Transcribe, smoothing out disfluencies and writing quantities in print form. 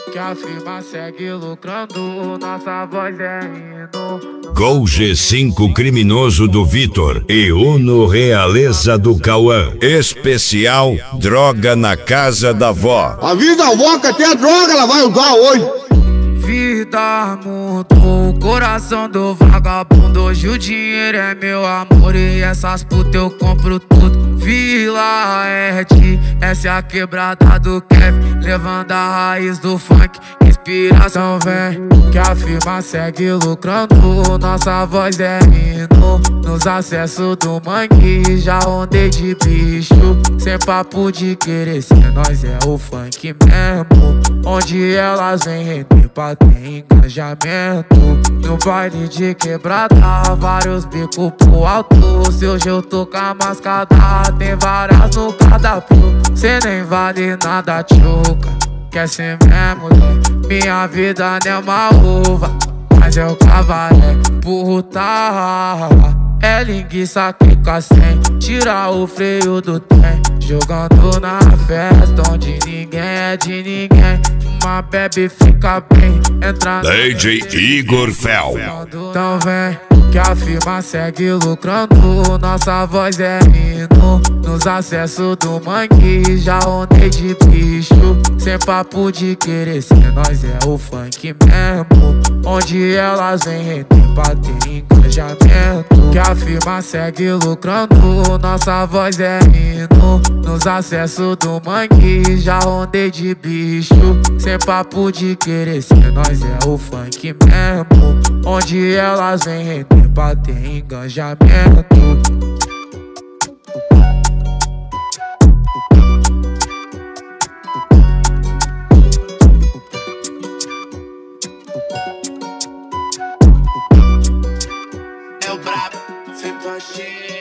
que a firma segue lucrando, nossa voz é hino. Gol G5 criminoso do Vitor e Uno Realeza do Cauã. Especial droga na casa da vó. Avisa a avó que até a droga ela vai usar hoje. Vida mudou o coração do vagabundo. Hoje o dinheiro é meu amor e essas putas eu compro tudo. Vila Ed, essa é a quebrada do Kevin, levando a raiz do funk. Inspiração vem, que a firma segue lucrando, nossa voz é hino. Nos acessos do mangue já ondei de bicho, sem papo de querer ser nós, é o funk mesmo. Onde elas vêm render pra ter engajamento. No baile de quebrada, vários bicos pro alto. Se hoje eu tô com a mascada, tem várias no cardápio. Cê nem vale nada, tchuca, quer ser mesmo, né? Minha vida não é uma uva, mas eu cavalei puta. É linguiça que fica sem tirar o freio do trem, jogando na festa onde ninguém é de ninguém. Uma bebe fica bem, entra no DJ Igor Fel. Então vem, que a firma segue lucrando, nossa voz é hino. Nos acessos do mangue já ondei de bicho, sem papo de querer ser nós, é o funk mesmo. Onde elas vêm render pra ter engajamento. Que a firma segue lucrando, nossa voz é hino. Nos acessos do mangue já ondei de bicho, sem papo de querer ser nós, é o funk mesmo. Onde elas vêm render pra ter engajamento. É o brabo, 100%.